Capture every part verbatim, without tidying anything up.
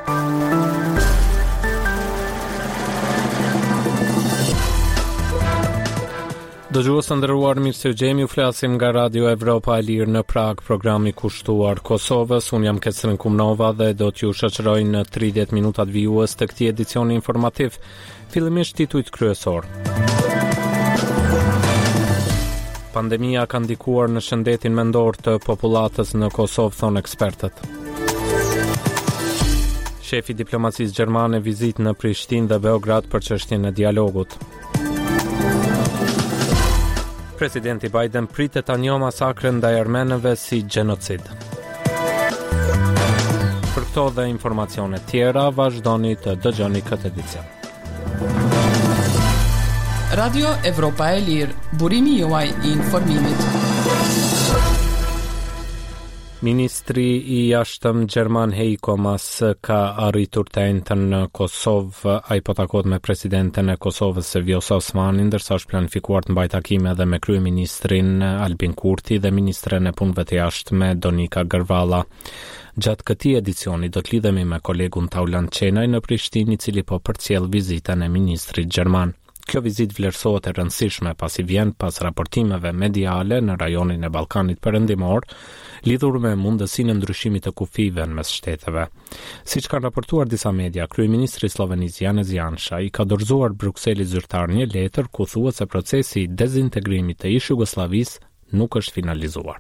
Dëgjues të nderuar, mirë se jemi, u flasim nga Radio Evropa e Lirë në Prag, programi kushtuar Kosovës. Unë jam Ketrin Kumnova dhe do t'ju shoqëroj në tridhjetë minutat vijues të këtij edicioni informativ. Fillimisht titujt kryesor. Pandemia ka ndikuar në shëndetin mendor të popullatës në Kosovë, thon ekspertët. Shefi diplomacisë gjermane vizit në Prishtinë dhe Beograd për çështjen e dialogut. Presidenti Biden pritet ta njohë masakrën ndaj armenëve si gjenocid. Për këto dhe informacione tjera, vazhdoni të dëgjoni këtë edicion. Radio Evropa e Lirë, burimi juaj i informimit. Ministri i jashtëm Gjerman Heiko Maas ka arritur të entën në Kosovë. Ai po takohet me presidenten e Kosovës Vjosa Osmani, ndërsa është planifikuar të mbajë takime edhe me kryeministrin Albin Kurti dhe ministren e punëve të jashtme Donika Gërvalla. Gjatë këtij edicioni do të lidhemi me kolegun Tauland Çenaj në Prishtinë, i cili po përcjell vizitën e ministrit gjerman. Kjo vizitë vlerësohet e rëndësishme pasi vjen pas raportimeve mediale në rajonin e Ballkanit Perëndimor, lidhur me mundësinë e ndryshimit të kufive në mes shteteve. Siç kanë raportuar disa media, kryeministri i Slovenisë Janez Janša i ka dorëzuar Brukselit zyrtar një letër ku thuhet se procesi i dezintegrimit të ish Jugosllavisë nuk është finalizuar.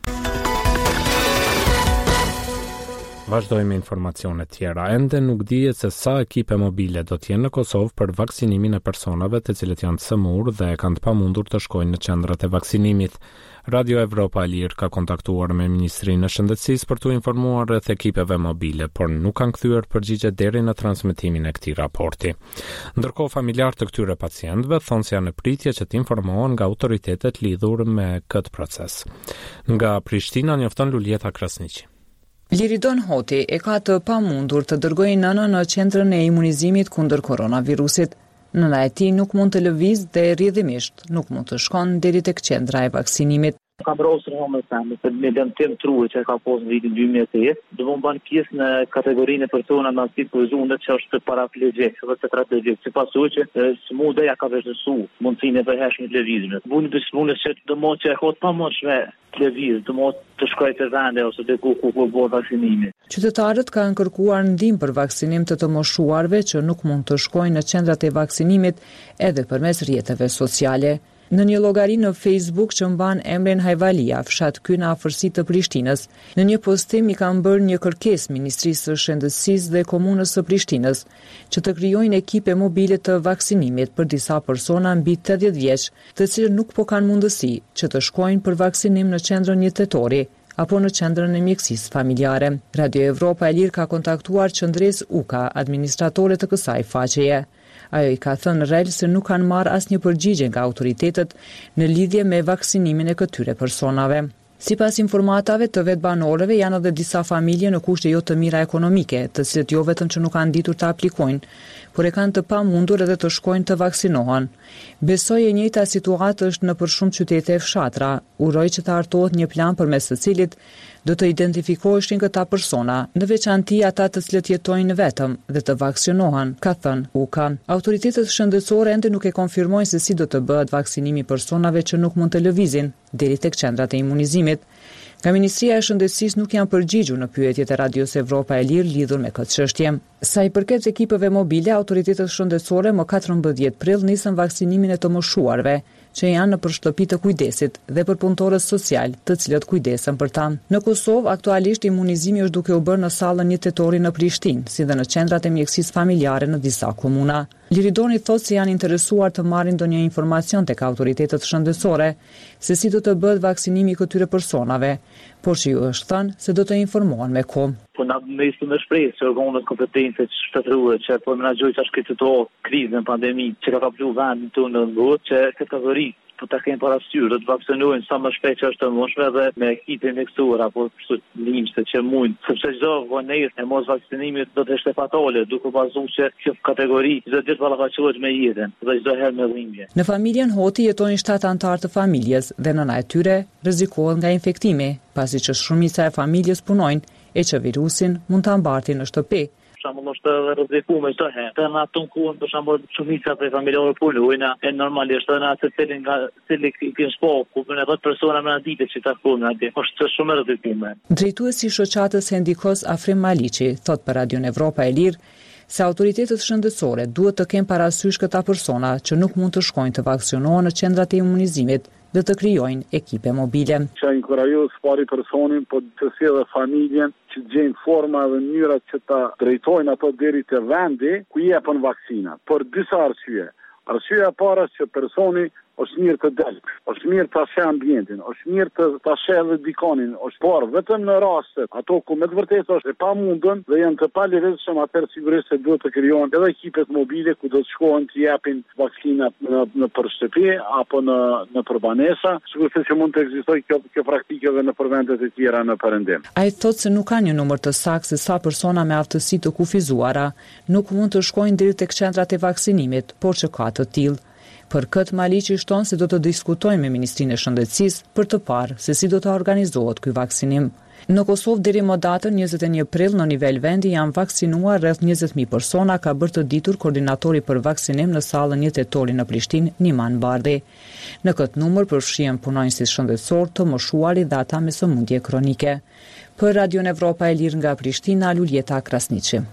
Vazhdojmë me informacione tjera. Ende nuk dihet se sa ekipe mobile do të jenë në Kosovë për vaksinimin e personave të cilët janë të sëmurë dhe kanë të pamundur të shkojnë në qendrat e vaksinimit. Radio Evropa e Lirë ka kontaktuar me Ministrinë e Shëndetësisë për t'u informuar rreth ekipeve mobile, por nuk kanë kthyer përgjigje deri në transmetimin e këtij raporti. Ndërkohë, familjarë të këtyre pacientëve thonë se janë në pritje që të informohen nga autoritetet lidhur me këtë proces. Nga Prishtina njofton Lulieta Krasniqi. Liridon Hoti e ka të pamundur të dërgojë nënën në qendrën e imunizimit kundër koronavirusit. Nëna e tij nuk mund të lëvizë dhe rrjedhimisht nuk mund të shkon deri tek qendra e vaksinimit. Kam rosur me femër, se me dëmtim true që ka posë në vitin dy mijë e tetë, do të bën pjesë në kategorinë e personave me anësi kuzunë që është paraplegjik dhe tetraplegjik. Sipas që smuda ja ka vështirësu mundësinë e vëheshmit lëvizjes. Bunë të smunës që do mos që e hot pa mos me lëviz, do mos të shkojë te vende ose te ku ku ku bën vaksinimi. Qytetarët kanë kërkuar ndihmë për vaksinim të të moshuarve që nuk mund të shkojnë në qendrat e vaksinimit edhe përmes rrjeteve sociale. Në një llogari në Facebook që mban emrin Hajvalia, fshat ky në afërsi të Prishtinës, në një postim i kanë bërë një kërkesë Ministrisë së Shëndetësisë dhe Komunës së Prishtinës që të krijojnë ekipe mobile të vaksinimit për disa persona mbi tetëdhjetë vjeç, të cilët nuk po kanë mundësi që të shkojnë për vaksinim në qendrën një tetori apo në qendrën e mjekësisë familjare. Radio Evropa e Lirë ka kontaktuar qendresë Uka, administratore të kësaj faqeje. Ajo i ka thënë rrel se nuk kanë marrë asnjë përgjigje nga autoritetet në lidhje me vaksinimin e këtyre personave. Sipas informatave të vetë banorëve, janë edhe disa familje në kushte jo të mira ekonomike, të cilët jo vetëm që nuk kanë ditur të aplikojnë, por e kanë të pamundur edhe të shkojnë të vaksinohen. Besoj e njëjta situatë është në për shumë qytete e fshatra. Uroj që të hartohet një plan përmes të cilit do të identifikoheshin këta persona, në veçanti ata të cilët jetojnë vetëm dhe të vaksinohen, ka thënë Uka. Autoritetet shëndetësore ende nuk e konfirmojnë se si do të bëhet vaksinimi personave që nuk mund të lëvizin deri tek qendrat e imunizimit. Nga Ministria e Shëndetësisë nuk janë përgjigjur në pyetjet e Radios Evropa e Lirë lidhur me këtë çështje. Sa i përket ekipeve mobile, autoritetet shëndetësore më katërmbëdhjetë prill nisën vaksinimin e të moshuarve, që janë në për shtëpi të kujdesit dhe për punëtorët social, të cilët kujdesen për ta. Në Kosovë, aktualisht imunizimi është duke u bërë në sallën një tetori në Prishtinë, si dhe në qendrat e mjekësisë familjare në disa komuna. Liridoni thotë se janë interesuar të marrin ndonjë informacion tek autoritetet shëndetësore se si do të bëhet vaksinimi i këtyre personave, por që ju është thënë se do të informohen me kohë. Po na nisëm me shpresë që organet kompetente të shtetërore që po menaxhojnë tash këtë to krizën pandemi që ka kapur vendin tonë në botë, që këtë kategori po ta kenë parasysh do të vaksinohen sa më shpejt që është të mundshme dhe me ekipin mjekësor apo limshte që mund, sepse çdo vonesë e mos vaksinimit do të ishte fatale, duke bazuar që kjo kategori çdo ditë ballafaqohet me jetën dhe çdo herë me dhimbje. Në familjen Hoti jetojnë shtatë anëtar të familjes dhe nëna e tyre rrezikohet nga infektimi, pasi që shumica e familjes punojnë e që virusin mund ta mbartin në shtëpi. Shumë është rrezikuar çdo herë. Të na ton ku për shembull shumica prej familjeve punojnë, e normalisht edhe atë të cilin nga cili ke spo, ku bën edhe persona në ditë që takojnë atje. Është shumë e rrezikuar. Drejtuesi i shoqatës Hendikos Afrim Maliqi thot për Radion Evropa e Lirë se autoritetet shëndetësore duhet të kenë parasysh këta persona që nuk mund të shkojnë të vaksinohen në qendrat e imunizimit dhe të krijojnë ekipe mobile. Që inkurajos pari personin, po të sjellë familjen që gjejnë forma dhe mënyra që ta drejtojnë ato deri te vendi ku jepen vaksina. Por disa arsye. Arsyeja e parë është që personi është mirë të dalë, është mirë të ashe ambientin, është mirë të, të ashe edhe dikonin, është por vetëm në rastet, ato ku me të vërtetë është e pa mundën dhe janë të palirezshëm, atëherë sigurisht se duhet të krijohen edhe ekipet mobile ku do të shkohen të japin vaksinat në, në për shtëpi apo në në përbanesa, sigurisht që mund të ekzistojë kjo, kjo praktike edhe në vendet e tjera në perëndim. Ai thotë se nuk ka një numër të saktë se sa persona me aftësi të kufizuara nuk mund të shkojnë deri tek qendrat e vaksinimit, por që ka të tillë. Për këtë Maliqi shton se do të diskutojnë me Ministrinë e Shëndetësisë për të parë se si do të organizohet ky vaksinim. Në Kosovë deri më datën njëzet e një prill në nivel vendi janë vaksinuar rreth njëzet mijë persona, ka bërë të ditur koordinatori për vaksinim në sallën një tetori në Prishtinë, Niman Bardhi. Në këtë numër përfshihen punonjësit shëndetësor, të moshuarit dhe ata me sëmundje kronike. Për Radion Evropa e Lirë nga Prishtina, Luljeta Krasniqi.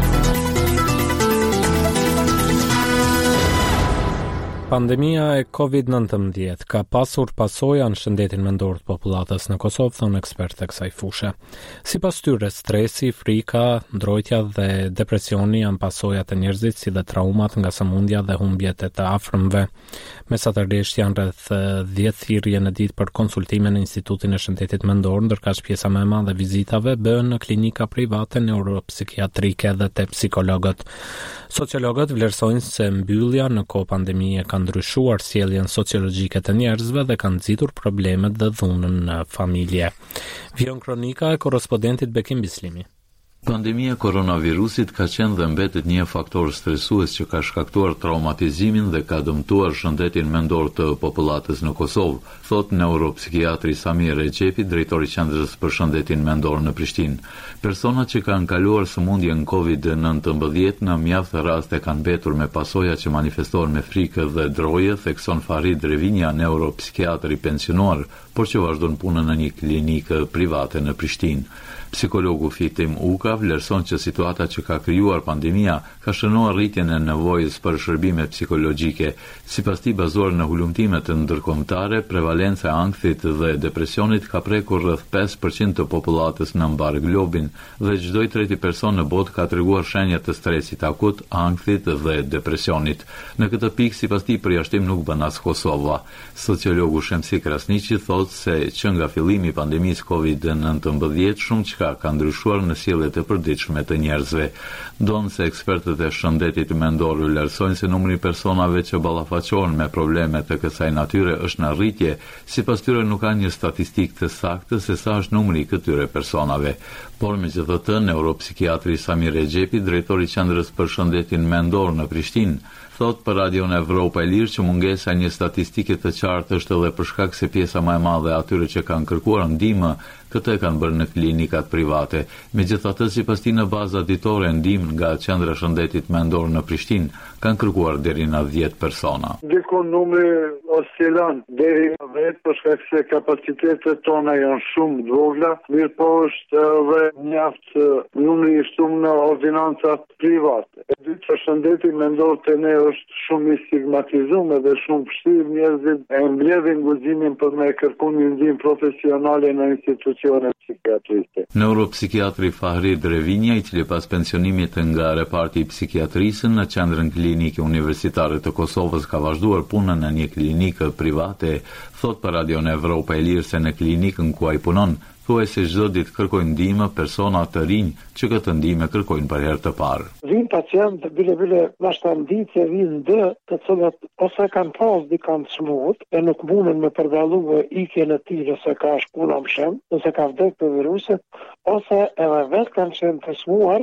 Pandemia e covid nëntëmbëdhjetë ka pasur pasoja në shëndetin mendor të popullatës në Kosovë, thon ekspertë e kësaj fushë. Sipas tyre, stresi, frika, ndrojtja dhe depresioni janë pasojat e njerëzit, si dhe traumat nga sëmundja dhe humbjet e të afërmve. Mesatërisht janë rreth dhjetë thirrje në ditë për konsultime në Institutin e Shëndetit Mendor, ndërkaq pjesa më e madhe e vizitave bëhen në klinika private neuropsikiatrike dhe te psikologët. Sociologët vlerësojnë se mbyllja në kohë pandemie ka ndryshuar sjelljen sociologjike të njerëzve dhe ka nxitur problemet dhe dhunën në familje. Vjen kronika e korrespondentit Bekim Bislimi. Pandemia koronavirusit ka qenë dhe mbetet një faktor stresues që ka shkaktuar traumatizimin dhe ka dëmtuar shëndetin mendor të popullatës në Kosovë, thot neuropsikiatri Samir Recepi, drejtori i Qendrës për Shëndetin Mendor në Prishtinë. Personat që kanë kaluar sëmundjen covid nëntëmbëdhjetë në mjaft raste kanë mbetur me pasoja që manifestohen me frikë dhe droje, thekson Farid Revinja, neuropsikiatri pensionuar, por që vazhdon punën në një klinikë private në Prishtinë. Psikologu Fitim Uka vlerëson që situata që ka krijuar pandemia ka shënuar rritjen e nevojës për shërbime psikologjike. Sipas tij, bazuar në hulumtime të ndërkombëtare, prevalenca e ankthit dhe depresionit ka prekur rreth pesë përqind të popullatës në mbar globin dhe çdo i treti person në botë ka treguar shenja të stresit akut, ankthit dhe depresionit. Në këtë pikë, sipas tij, përjashtim nuk bën as Kosova. Sociologu Shemsi Krasniqi thotë se që nga fillimi i pandemisë covid nëntëmbëdhjetë shumë çka ka ndryshuar në sjelljet e përditshme të njerëzve. Donë se ekspertët e shëndetit mendor vlerësojnë se numri i personave që ballafaqohen me probleme të kësaj natyre është në rritje, sipas tyre nuk ka një statistikë të saktë se sa është numri i këtyre personave. Por megjithatë, neuropsikiatri Samir Recepi, drejtori i Qendrës për Shëndetin Mendor në Prishtinë, thot për Radion Evropa e Lirë që mungesa një statistike të qartë është edhe për shkak se pjesa më e madhe e atyre që kanë kërkuar ndihmë, këtë e kanë bërë në klinikat private. Megjithatë, sipas tij, në baza ditore ndihmë nga Qendra e Shëndetit Mendor në Prishtinë kanë kërkuar deri në dhjetë persona. Gjithkohë numri oscilon deri në dhjetë për shkak se kapacitetet tona janë shumë të vogla, mirë po është edhe mjaft numri i shumë në ordinancat private. E dytë, që shëndeti mendor të ne është shumë i stigmatizuar dhe shumë vështirë njerëzit e mbledhin guximin për me kërkuar një ndihmë profesionale në institucione psikiatrike. Neuropsikiatri Farid Revinja, i cili pas pensionimit nga reparti i psikiatrisë në Qendrën Klinike Universitare të Kosovës ka vazhduar punën në një klinikë private, thot për Radion Evropa e Lirë se në klinikën ku ai punon, thuaj se çdo ditë kërkojnë ndihmë persona të rinj që këtë ndihmë kërkojnë për herë të parë. Vin pacientë bile bile vashtan ditë vin dë të cilët ose kanë pas dikant smut e nuk mundën me përballuar ikjen e tij ose ka shkuar në mshem, ose ka vdekur për viruset, ose edhe vetë kanë qenë të smuar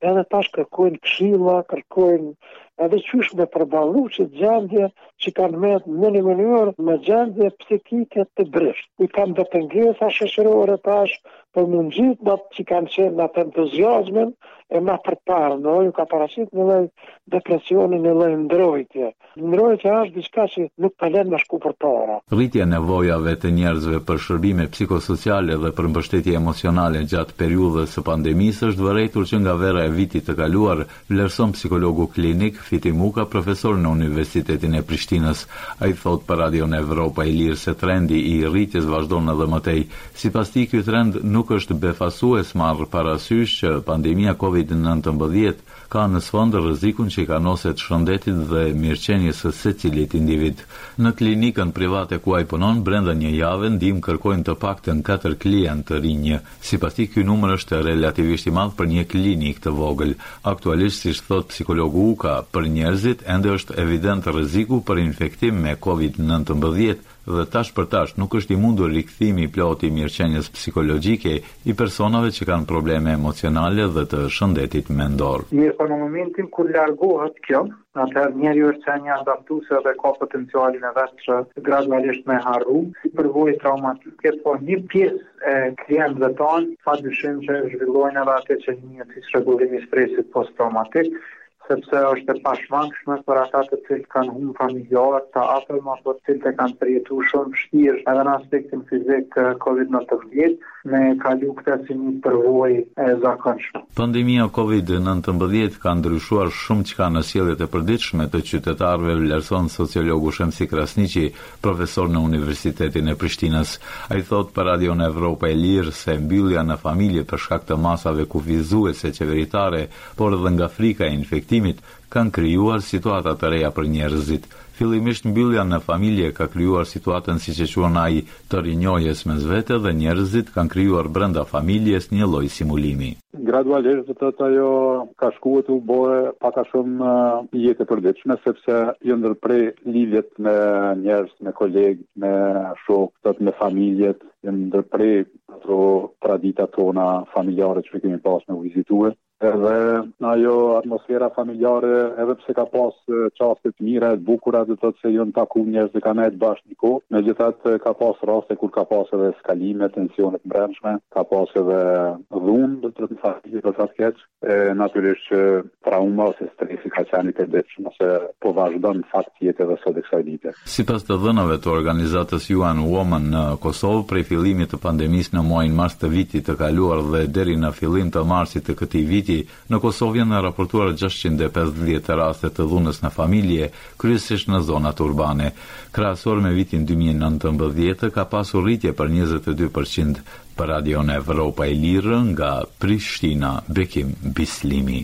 edhe tash kërkojnë këshilla, kërkojnë edhe qysh me përballu që gjendje që kanë me në një mënyrë me gjendje psikike të brisht. I kanë dhe pengesa shoqërore tash për mundësit në që kanë qenë në të entuziasmin e ma përparë, në ju ka parasit në lej depresionin, në lej ndrojtje. Ndrojtja është diçka që nuk pëllen me shku për para. Rritja nevojave të njerëzve për shërbime psikosociale dhe për mbështetje emocionale gjatë periudhës së pandemisë është vërejtur që nga vera e vitit të kaluar, vlerëson psikologu klinik Fiti Muka, profesor në Universitetin e Prishtinës. Ai thot për Radion Evropa e Lirë se trendi i rritjes vazhdon edhe më tej. Sipas tij, ky trend nuk është befasues, marrë parasysh që pandemia Covid nëntëmbëdhjetë ka në sfond rrezikun që i kanoset shëndetit dhe mirëqenies së secilit individ. Në klinikën private ku ai punon, brenda një jave ndihmë kërkojnë të paktën katër klientë të rinj. Sipas tij, ky numër është relativisht i madh për një klinikë të vogël. Aktualisht, siç thot psikologu Uka, për njerëzit ende është evident rreziku për infektim me Covid nëntëmbëdhjetë dhe tash për tash nuk është i mundur rikthimi i plotë i mirëqenies psikologjike i personave që kanë probleme emocionale dhe të shëndetit mendor. Mirë, po në momentin kur largohet kjo, atëherë njeriu është një adaptuese dhe ka potencialin e vet që gradualisht me harru, si përvojë traumatike, po një pjesë e klientëve tanë, padyshim që zhvillojnë edhe atë që një si rregullimi i stresit post-traumatik, sepse është e pashmangshme për ata të cilët kanë humbur familjarët të afërm apo të cilët e kanë përjetuar shumë vështirë edhe në aspektin fizik Covid nëntëmbëdhjetë me kalu këtë si një përvojë e zakonshme. Pandemia Covid nëntëmbëdhjetë ka ndryshuar shumë çka në sjelljet e përditshme të qytetarëve, vlerëson sociologu Shemsi Krasniqi, profesor në Universitetin e Prishtinës. Ai thot për Radion Evropa e Lirë se mbyllja në familje për shkak të masave kufizuese qeveritare, por edhe nga frika e infektimit, kanë krijuar situata të reja për njerëzit. Fillimisht mbyllja në familje ka krijuar situatën siç e quajnë ai të rinjohjes mes vete dhe njerëzit kanë krijuar brenda familjes një lloj simulimi. Gradualisht do të thotë ajo ka shkuar të u bëhe pak a shumë uh, jetë e përditshme, sepse jo ndërprej lidhjet me njerëz, me kolegë, me shokë, me familjet, jo ndërprej ato traditat tona familjare që kemi pas me u vizitue. Edhe ajo atmosfera familjare, edhe pse ka pas çaste të mira, të bukura, do të thotë se jo në taku njerëz që kanë nejtë bashkë një kohë, megjithatë ka pas raste kur ka pas edhe skalime, tensione të brendshme, ka pas edhe dhunë, do të thotë familje do të keq, e natyrisht që trauma ose stresi ka qenë i përditshëm, ose po vazhdon në fakt jetë edhe sot e kësaj dite. Sipas të dhënave të organizatës U N Women në Kosovë, prej fillimit të pandemisë në muajin mars të vitit të kaluar dhe deri në fillim të marsit të këtij viti, në Kosovë janë raportuar gjashtëqind e pesëdhjetë raste të dhunës në familje, kryesisht në zonat urbane. Krahasuar me vitin dy mijë e nëntëmbëdhjetë ka pasur rritje për njëzet e dy përqind. Për Radion Evropa e Lirë nga Prishtina, Bekim Bislimi.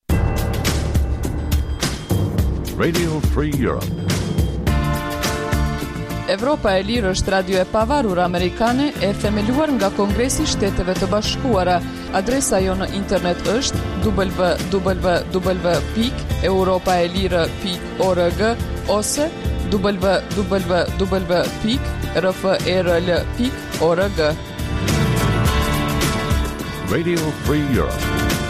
Radio Free Europe. Evropa e Lirë është radio e pavarur amerikane e themeluar nga Kongresi i Shteteve të Bashkuara. Adresa jo në internet është w w w pikë europaelire pikë org ose w w w pikë r f r l pikë org. Radio Free Europe.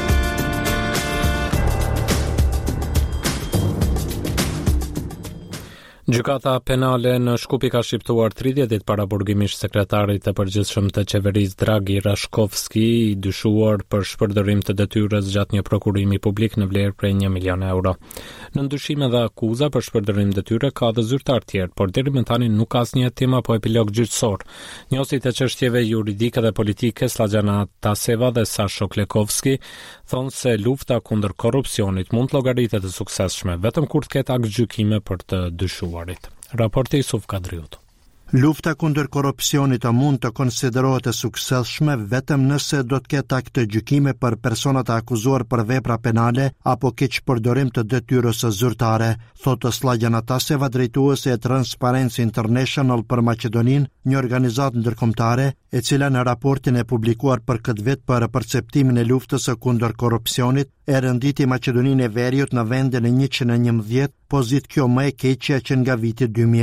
Gjykata penale në Shkupi ka shqiptuar tridhjetë ditë para burgimisht sekretarit të përgjithshëm të qeverisë Dragi Rashkovski, i dyshuar për shpërdorim të detyrës gjatë një prokurimi publik në vlerë prej një milion euro. Në ndyshime dhe akuza për shpërdorim detyre ka dhe zyrtar tjerë, por deri më tani nuk ka asnjë hetim apo epilog gjyqësor. Njohësit e çështjeve juridike dhe politike Slajana Taseva dhe Sasho Klekovski thonë se lufta kundër korrupsionit mund të llogaritet e suksesshme vetëm kur të ketë akt gjykime për të dyshuarit. Raporti Yusuf Kadriut. Lufta kundër korrupsionit mund të konsiderohet e suksesshme vetëm nëse do të ketë akt të gjykime për personat e akuzuar për vepra penale apo keq përdorim të detyrës së zyrtare, thotë Slajana Taseva, drejtuese e Transparency International për Maqedoninë, një organizatë ndërkombëtare e cila në raportin e publikuar për këtë vit për perceptimin e luftës së kundër korrupsionit e rënditi Maqedoninë e Veriut në vendin e njëqind e njëmbëdhjetë, pozitë kjo më e keqja që nga viti dy mijë e dy.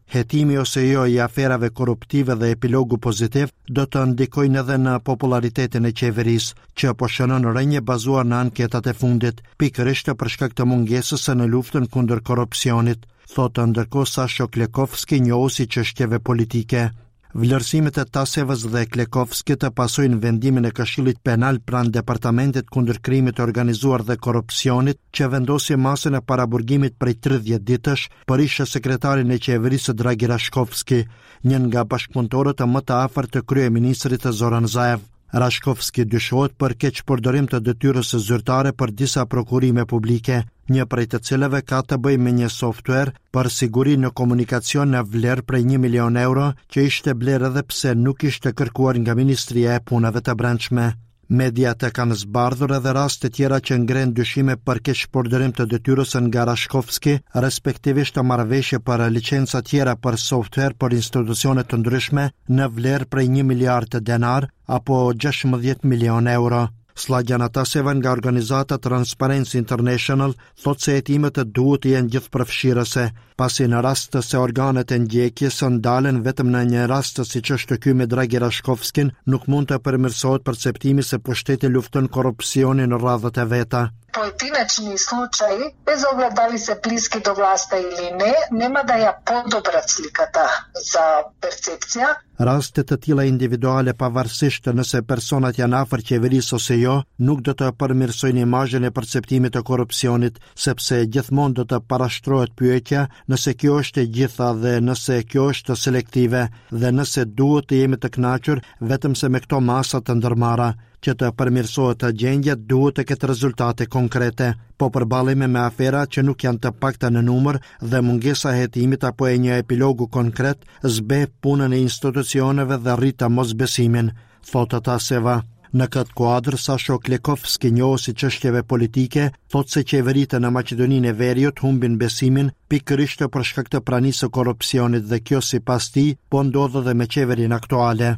hetimi ose jo i aferave korruptive dhe epilogu pozitiv do të ndikojnë edhe në popularitetin e qeverisë, që po shënon rënje bazuar në anketat e fundit, pikërisht për shkak të mungesës në luftën kundër korrupsionit, thotë ndërkohë Sasho Klekovski, njohuesi çështjeve politike. Vlerësimet e Tasevës dhe Klekovskit të pasojnë vendimin e Këshillit Penal pranë Departamentit kundër krimit të organizuar dhe korrupsionit, që vendosi masën e paraburgimit prej tridhjetë ditësh për ish sekretarin e qeverisë Dragi Rashkovski, një nga bashkëpunëtorët e më të afërt të kryeministrit Zoran Zaev. Rashkovski dyshohet për keqpërdorim të detyrës së zyrtare për disa prokurime publike, një prej të cilave ka të bëjë me një software për siguri në komunikacion në vlerë prej një milion euro, që ishte blerë edhe pse nuk ishte kërkuar nga Ministria e Punëve të Brendshme. Mediat e kanë zbardhur edhe raste tjera që ngren dyshime për keqpërdorim të detyrës nga Rashkovski, respektivisht marrëveshje për licenca tjera për software për institucione të ndryshme në vlerë prej një miliard denar apo gjashtëdhjetë milion euro. Slagjana Taseva nga organizata Transparency International thot se hetimet duhet të jenë gjithëpërfshirëse, pasi në rast se organet e ndjekjes ndalen vetëm në një rast siç është ky me Dragi Rashkovskin, nuk mund të përmirësohet perceptimi se pushteti lufton korrupsionin në radhët e veta. Pojedinačni slučaji, bez ogleda da li se bliski do vlasti ili ne, nema da ja podobrat slikata za percepcija. Rastet të tilla individuale, pavarësisht nëse personat janë afër qeverisë ose jo, nuk do të përmirësojnë imazhin e perceptimit të korrupsionit, sepse gjithmonë do të parashtrohet pyetja nëse kjo është e gjitha dhe nëse kjo është selektive, dhe nëse duhet të jemi të kënaqur vetëm se me këto masa të ndërmarra. Që të përmirësohet të gjendja duhet të ketë rezultate konkrete, po përballemi me afera që nuk janë të pakta në numër dhe mungesa e hetimit apo e një epilogu konkret zbe punën e institucioneve dhe rrit mosbesimin, thotë Taseva. Në këtë kuadër, Sasho Klekovski, njohuesi çështjeve politike, thotë se qeveritë në Maqedoninë e Veriut humbin besimin pikërisht për shkak të pranisë së korrupsionit dhe kjo sipas tij po ndodh edhe me qeverinë aktuale.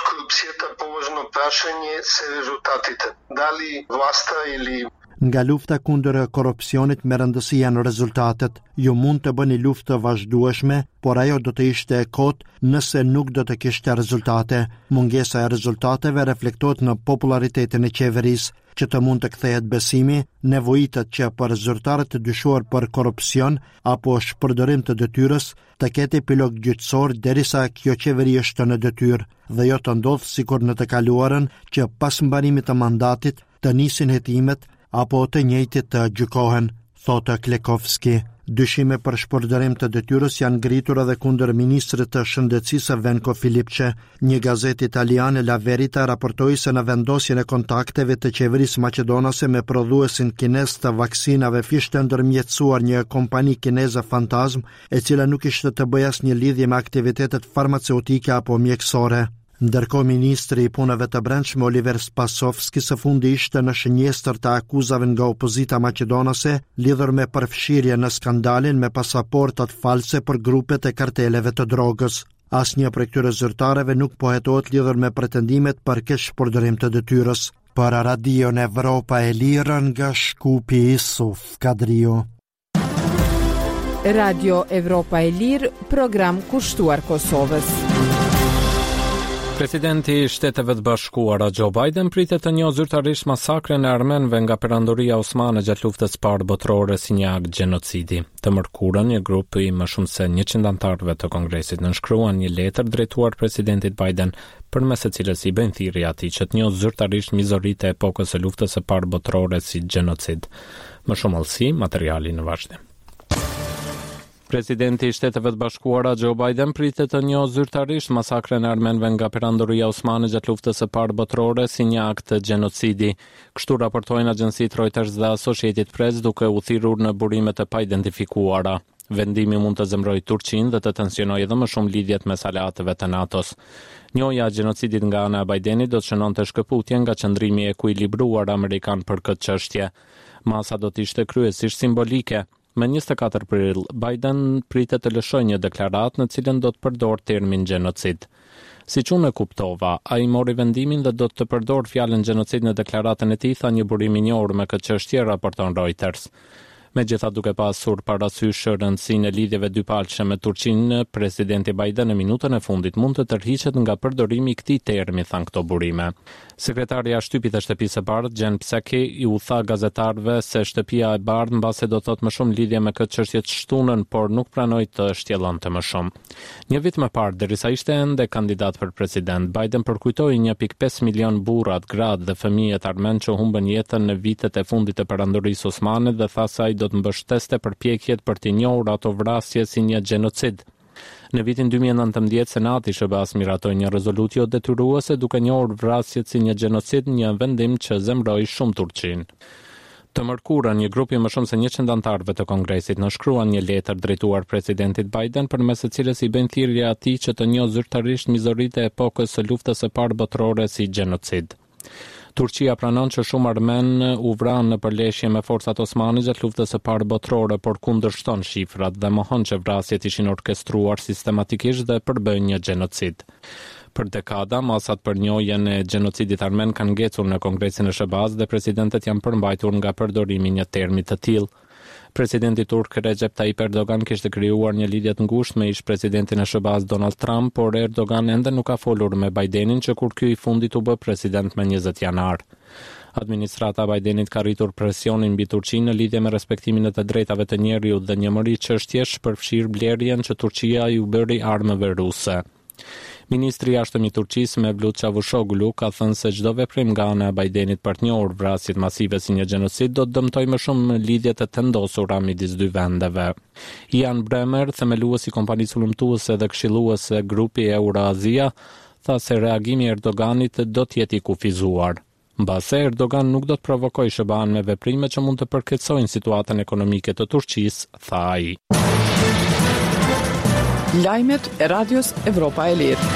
Prašenje se rezultatite. Da li vlasta ili Nga lufta kundër korrupsionit me rëndësi janë rezultatet. Ju mund të bëni luftë të vazhdueshme, por ajo do të ishte e kotë nëse nuk do të kishte rezultate. Mungesa e rezultateve reflektohet në popularitetin e qeverisë, që të mund të kthehet besimi, nevojitet që për zyrtarët të dyshuar për korrupsion apo shpërdorim të detyrës të ketë epilog gjyqësor derisa kjo qeveri është në detyrë, dhe jo të ndodhë sikur në të kaluarën që pas mbarimit të mandatit të nisin hetimet apo të njëjtit të gjykohen, thotë Klekovski. Dyshime për shpërdorim të detyrës janë ngritur edhe kundër ministrit të shëndetësisë Venko Filipçe. Një gazetë italiane, La Verità, raportoi se në vendosjen e kontakteve të qeverisë maqedonase me prodhuesin kinez të vaksinave kishte ndërmjetësuar një kompani kineze fantazm, e cila nuk ishte të bëjë asnjë lidhje me aktivitetet farmaceutike apo mjekësore. Ndërkohë, ministri i punëve të brendshme Oliver Spasovski së fundi ishte në shënjestër të akuzave nga opozita maqedonase lidhur me përfshirje në skandalin me pasaportat false për grupet e karteleve të drogës. Asnjë prej këtyre zyrtarëve nuk po hetohet lidhur me pretendimet për keqpërdorim të detyrës. Për Radion Evropa e Lirë nga Shkupi Isuf Kadrio. Radio Evropa e Lirë, program kushtuar Kosovës. Presidenti i Shteteve të Bashkuara Joe Biden pritet të njohë zyrtarisht masakren e armenëve nga perandoria osmane gjatë luftës së parë botërore si një akt gjenocidi. Të mërkurën, një grup i më shumë se njëqind anëtarëve të Kongresit nënshkruan një letër drejtuar presidentit Biden, përmes së cilës i bëjnë thirrje atij që të njohë zyrtarisht mizoritë e epokës së luftës së parë botërore si gjenocid. Më shumë allësi, materiali në vazhdim. Presidenti i Shteteve të Bashkuara Joe Biden pritet të njohë zyrtarisht masakren e armenëve nga perandoria osmane gjatë luftës së parë botërore si një akt gjenocidi. Kështu raportojnë agjensitë Reuters dhe Associated Press, duke u thirrur në burime të paidentifikuara. Vendimi mund të zemrojë Turqinë dhe të tensionojë edhe më shumë lidhjet mes aleatëve të NATO-s. Njohja e gjenocidit nga ana e Bidenit do të shënonte shkëputjen nga qëndrimi i ekuilibruar amerikan për këtë çështje. Masa do të ishte kryesisht simbolike. Me njëzet e katër prill, Biden pritet të lëshojë një deklaratë në cilën do të përdor termin gjenocid. Siç unë e kuptova, ai mori vendimin dhe do të përdor fjalën gjenocid në deklaratën e tij, tha një burim i njohur me këtë çështje, raporton Reuters. Megjithatë, duke pasur parasysh rëndësinë e lidhjeve dypalqe me Turqinë, presidenti Biden në minutën e fundit mund të tërhiqet nga përdorimi i këtij termi, than këto burime. Sekretarja e shtëpisë e shtëpisë së bardhë, Jen Psaki, i u tha gazetarëve se shtëpia e bardhë mbase do thotë më shumë lidhje me këtë çështje të shtunën, por nuk pranoi të shtjellonte më shumë. Një vit më parë, derisa ishte ende kandidat për president, Biden përkujtoi një pikë pesë milion burrat, gratë dhe fëmijët armen që humbën jetën në vitet e fundit të perandorisë osmane dhe tha se ai do të mbështeste përpjekjet për të njohur ato vrasje si një gjenocid. Në vitin dy mijë e nëntëmbëdhjetë, Senati S B A-s miratoi një rezolutje detyruese duke njohur vrasjet si një gjenocid, një vendim që zemroi shumë Turqinë. Të mërkurën, një grup i më shumë se njëqind anëtarëve të Kongresit nënshkruan një letër drejtuar presidentit Biden përmes së cilës i bën thirrje atij që të njohë zyrtarisht mizoritë e epokës së luftës së parë botërore si gjenocid. Turqia pranon që shumë armen u vranë në përleshje me forcat osmane gjatë luftës së parë botërore, por kundërshton shifrat dhe mohon që vrasjet ishin orkestruar sistematikisht dhe përbën një gjenocid. Për dekada, masat për njohjen e gjenocidit armen kanë ngecur në Kongresin e S B A-s dhe presidentët janë përmbajtur nga përdorimi një termi të tillë. Presidenti turk Recep Tayyip Erdogan kishte krijuar një lidhje të ngushtë me ish presidentin e S B A-s Donald Trump, por Erdogan ende nuk ka folur me Bidenin që kur ky i fundit u bë president me njëzet janar. Administrata e Bidenit ka rritur presionin mbi Turqinë në lidhje me respektimin e të drejtave të njerëzit dhe një mëri çështjesh përfshir blerjen që Turqia ju bëri armëve ruse. Ministri i jashtëm i Turqisë Mevlut Çavuşoğlu ka thënë se çdo veprim nga ana e Bidenit për të njohur vrasjet masive si një gjenocid do të dëmtojë më shumë lidhjet e të vendosura midis dy vendeve. Ian Bremmer, themeluesi i kompanisë hulumtuese dhe këshilluese grupi Euroazia, tha se reagimi i Erdoganit do të jetë i kufizuar. Mbase Erdogan nuk do të provokojë S B A-n me veprime që mund të përkeqësojnë situatën ekonomike të Turqisë, tha ai. Lajmet e Radios Evropa e Lirë.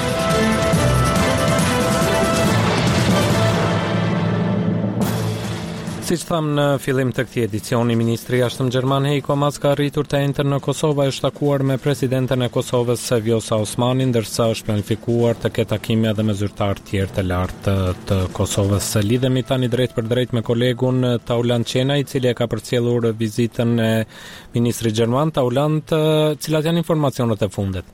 Siç thamë në fillim të këtij edicioni, ministri i jashtëm gjerman Heiko Maas ka arritur të enter në Kosovë e është takuar me presidenten e Kosovës Vjosa Osmani, ndërsa është planifikuar të ketë takime edhe me zyrtar tjerë të lartë të Kosovës. Lidhemi tani drejt për drejt me kolegun Taulant Qena, i cili e ka përcjellur vizitën e ministrit gjerman. Taulant, cilat janë informacionet e fundit?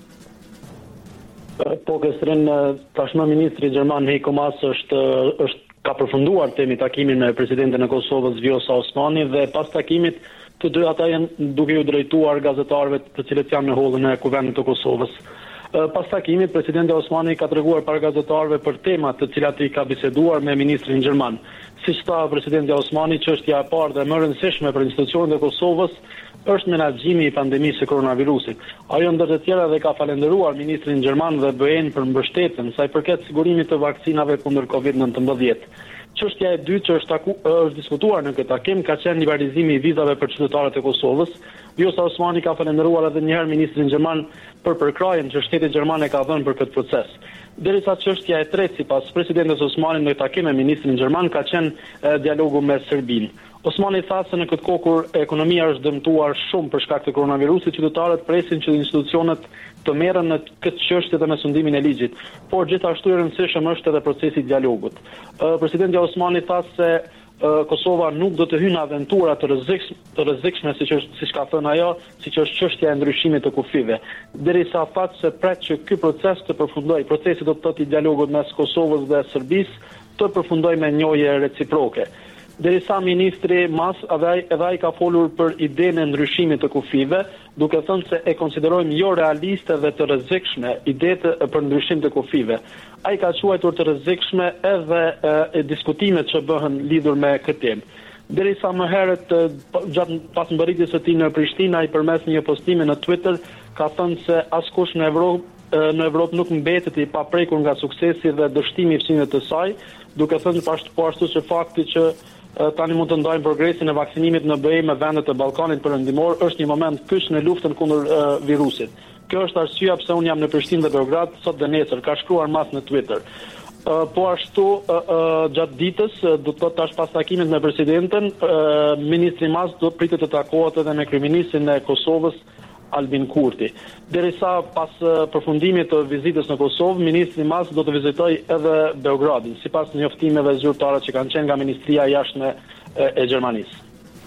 Po, Këstrin, tashmë ministri gjerman Heiko Maas është është ka përfunduar temi takimin me presidentin e Kosovës Vjosa Osmani dhe pas takimit të dy ata janë duke u drejtuar gazetarëve të cilët janë në hollën e kuvendit të Kosovës. Pas takimit, presidenti Osmani ka treguar para gazetarëve për temat të cilat i ka biseduar me ministrin gjerman. Siç tha presidenti Osmani, çështja e parë dhe më e rëndësishme për institucionet e Kosovës është menaxhimi i pandemisë së koronavirusit. Ajo ndër të tjera dhe ka falendëruar ministrin gjerman dhe B E-n për mbështetjen sa i përket sigurimit të vaksinave kundër kovid nëntëmbëdhjetë. Çështja e dytë që është, taku, është diskutuar në këtë takim ka qenë liberalizimi i vizave për qytetarët e Kosovës. Vjosa Osmani ka falendëruar edhe një herë ministrin gjerman për përkrajen që shteti gjerman e ka dhënë për këtë proces. Derisa çështja e tretë sipas presidentit Osmani në takim me ministrin gjerman ka qenë e, dialogu me Serbinë. Osmani tha se në këtë kohë kur ekonomia është dëmtuar shumë për shkak të koronavirusit, qytetarët presin që institucionet të merren në këtë çështje dhe me sundimin e ligjit, por gjithashtu i rëndësishëm është edhe procesi i dialogut. Uh, Presidenti Osmani tha se uh, Kosova nuk do të hyjë në aventura të rrezikshme, të rrezikshme siç është, siç ka thënë ajo, siç është çështja e ndryshimit të kufive. Derisa tha se pret që ky proces të përfundojë, procesi do të thotë i dialogut mes Kosovës dhe Serbisë të përfundojë me njohje reciproke. Derisa ministri Maas edhe ai ka folur për idenë e ndryshimit të kufive, duke thënë se e konsiderojmë jo realiste dhe të rrezikshme idetë për ndryshim të kufive. Ai ka quajtur të rrezikshme edhe e, e diskutimet që bëhen lidhur me këtë temë. Derisa më herët gjatë pas mbërritjes së tij në Prishtinë, ai përmes një postimi në Twitter ka thënë se askush në Evropë në Evropë nuk mbetet i paprekur nga suksesi dhe dështimi i fëmijëve të saj, duke thënë po ashtu që fakti që tani mund të ndajmë progresin e vaksinimit në B E me vendet e Ballkanit Perëndimor është një moment kyç në luftën kundër uh, virusit. Kjo është arsyeja pse unë jam në Prishtinë dhe Beograd sot dhe nesër, ka shkruar Maas në Twitter. Uh, po ashtu uh, uh, gjatë ditës, uh, do të thotë tash pas takimit me presidentin, uh, ministri Maas do pritet të takohet edhe me kryeministrin e Kosovës Albin Kurti. Derisa pas uh, përfundimit të vizitës në Kosovë, ministri Maas do të vizitojë edhe Beogradin, sipas njoftimeve zyrtare që kanë qenë nga Ministria e Jashtme e, e Gjermanisë.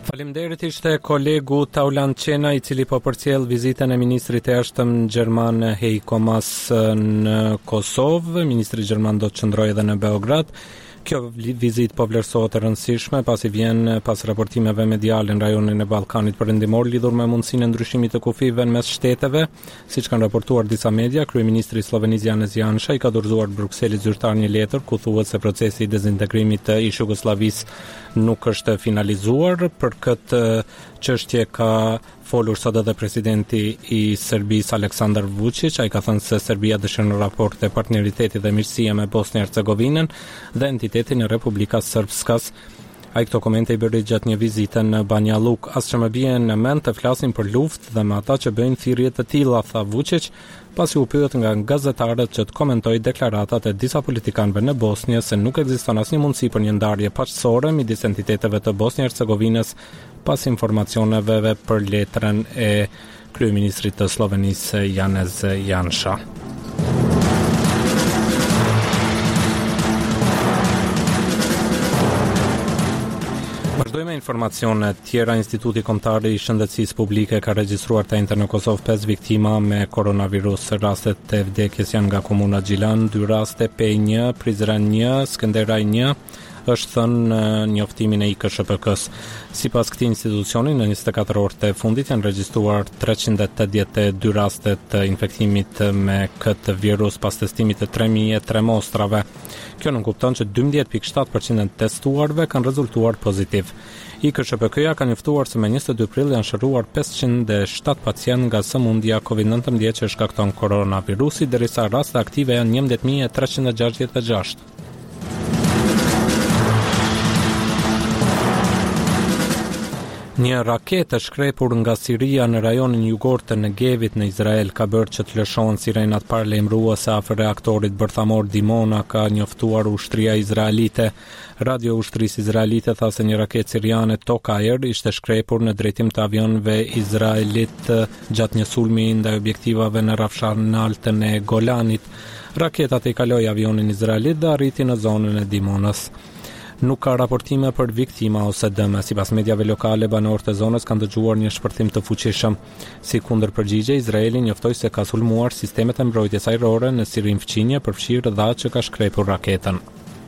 Faleminderit, ishte kolegu Tauland Qena i cili po përcjell vizitën e ministrit e jashtëm gjerman Heiko Maas në Kosovë. Ministri gjerman do të qëndrojë edhe në Beograd. Kjo vizitë po vlerësohet e rëndësishme pasi vjen pas raportimeve mediale në rajonin e Ballkanit Perëndimor lidhur me mundësinë e ndryshimit të kufive në mes shteteve, siç kanë raportuar disa media. Kryeministri i Slovenisë Janez Janša i ka dorëzuar Brukselit zyrtar një letër ku thuhet se procesi i dezintegrimit të ish Jugosllavisë nuk është finalizuar. Për këtë çështje ka folur sot edhe presidenti i Serbisë Aleksandar Vučić. Ai ka thënë se Serbia dëshiron raporte partneriteti dhe mirësie me Bosnjë-Hercegovinën dhe entitetin e Republikës Srpskas. Ai këto komente i bëri gjatë një vizite në Banja Luka. As që më bie në mend të flasim për luftë dhe me ata që bëjnë thirrje të tilla, tha Vučić, pasi u pyet nga gazetarët që të komentojë deklaratat e disa politikanëve në Bosnjë se nuk ekziston asnjë mundësi për një ndarje paqësore midis entiteteve të Bosnjë-Hercegovinës pas informacioneve për letrën e kryeministrit të Slovenisë Janez Janša. Vazhdojmë me informacione tjera. Instituti Kombëtar i Shëndetësisë Publike ka regjistruar të njëjtën në Kosovë pesë viktima me koronavirus. Rastet e vdekjes janë nga komuna Gjilan, dy raste P një, Prizren një, Skënderaj një, është thënë në njoftimin e I K S H P K-s. Sipas këtij institucioni, në njëzet e katër orët e fundit janë regjistruar treqind e tetëdhjetë e dy raste të infektimit me këtë virus pas testimit të tre mijë e tre mostrave. Kjo nuk kupton që dymbëdhjetë pikë shtatë përqind të testuarve kanë rezultuar pozitiv. I K S H P K-ja ka njoftuar se me njëzet e dy prill janë shëruar pesëqind e shtatë pacient nga sëmundja kovid nëntëmbëdhjetë që shkakton koronavirusi, derisa raste aktive janë njëmbëdhjetë mijë e treqind e gjashtëdhjetë e gjashtë. Një raketë e shkrepur nga Siria në rajonin jugor të Negevit në Izrael ka bërë që të lëshohen sirenat paralajmëruese afër reaktorit bërthamor Dimona, ka njoftuar ushtria izraelite. Radio ushtrisë izraelite tha se një raketë siriane Tokajer ishte shkrepur në drejtim të avionëve izraelit gjatë një sulmi ndaj objektivave në rafshanaltën e Golanit. Raketat i kaloi avionin izraelit dhe arriti në zonën e Dimonës. Nuk ka raportime për viktima ose dëme. Sipas mediave lokale, banorët e zonës kanë dëgjuar një shpërthim të fuqishëm. Si kundërpërgjigje, Izraeli njoftoi se ka sulmuar sistemet e mbrojtjes ajrore në Sirin fqinje, përfshirë dha që ka shkrepur raketën.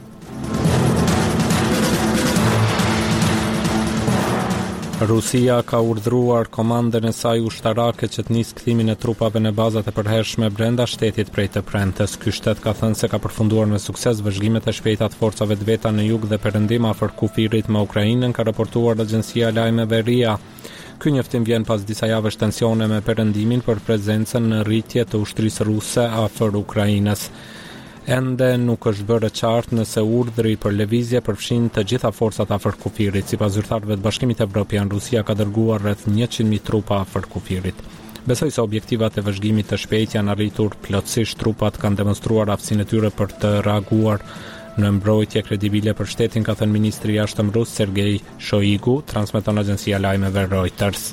Rusia ka urdhëruar komandën e saj ushtarake që të nisë kthimin e trupave në bazat e përhershme brenda shtetit prej të premtes. Ky shtet ka thënë se ka përfunduar me sukses vëzhgimet e shpejta të forcave të veta në jug dhe perëndim afër kufirit me Ukrainën, ka raportuar agjencia e lajmeve R I A. Ky njoftim vjen pas disa javësh tensione me perëndimin për prezencën në rritje të ushtrisë ruse afër Ukrainës. Ende nuk është bërë qartë nëse urdhri për lëvizje përfshin të gjitha forcat afër kufirit. Sipas zyrtarëve të Bashkimit Evropian, Rusia ka dërguar rreth njëqind mijë trupa afër kufirit. Besoj se objektivat e vëzhgimit të shpejtë janë arritur plotësisht. Trupat kanë demonstruar aftësinë e tyre për të reaguar në mbrojtje kredibile për shtetin, ka thënë ministri i jashtëm rus Sergej Shoigu, transmeton agjencia lajmeve Reuters.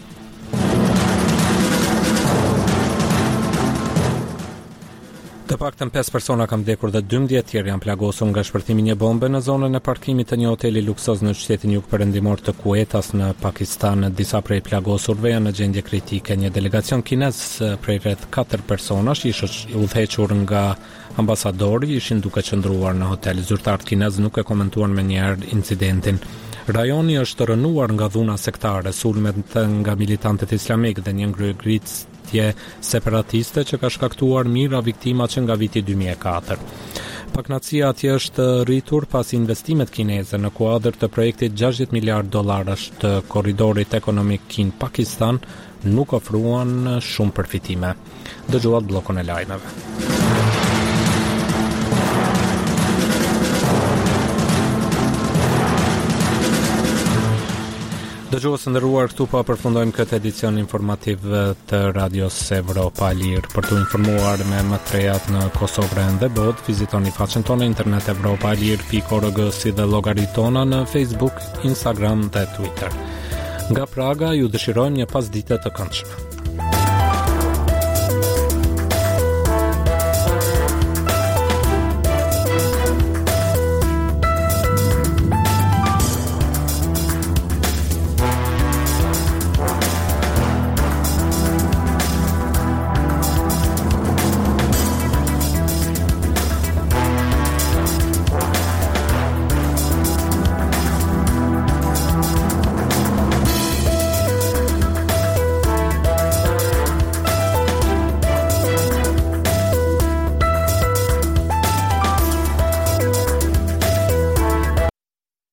Të paktën pesë persona kanë vdekur dhe dymbëdhjetë tjerë janë plagosur nga shpërthimi i një bombe në zonën e parkimit të një hoteli luksoz në qytetin jugperëndimor të Kuetas në Pakistan. Disa prej plagosurve janë në gjendje kritike. Një delegacion kinez prej rreth katër personash ishte udhëhequr nga ambasadori, ishin duke qëndruar në hotel. Zyrtarët kinez nuk e komentuan menjëherë incidentin. Rajoni është rënuar nga dhuna sektare, sulmet nga militantët islamik dhe një ngryhëngritje separatiste që ka shkaktuar mijëra viktima që nga viti dy mijë e katër. Paknacia atje është rritur pas investimet kineze në kuadër të projektit gjashtëdhjetë miliardë dollarësh të korridorit ekonomik Kin-Pakistan nuk ofruan shumë përfitime. Dëgjuat bllokun e lajmeve. Dëgjues të nderuar, këtu po përfundojmë këtë edicion informativ të Radios Evropa Lir. Për të informuar me më të rejat në Kosovë dhe botë, vizitoni faqen tonë internet evropalir pikë org si dhe llogaritë tona në Facebook, Instagram dhe Twitter. Nga Praga ju dëshirojmë një pasdite të këndshme.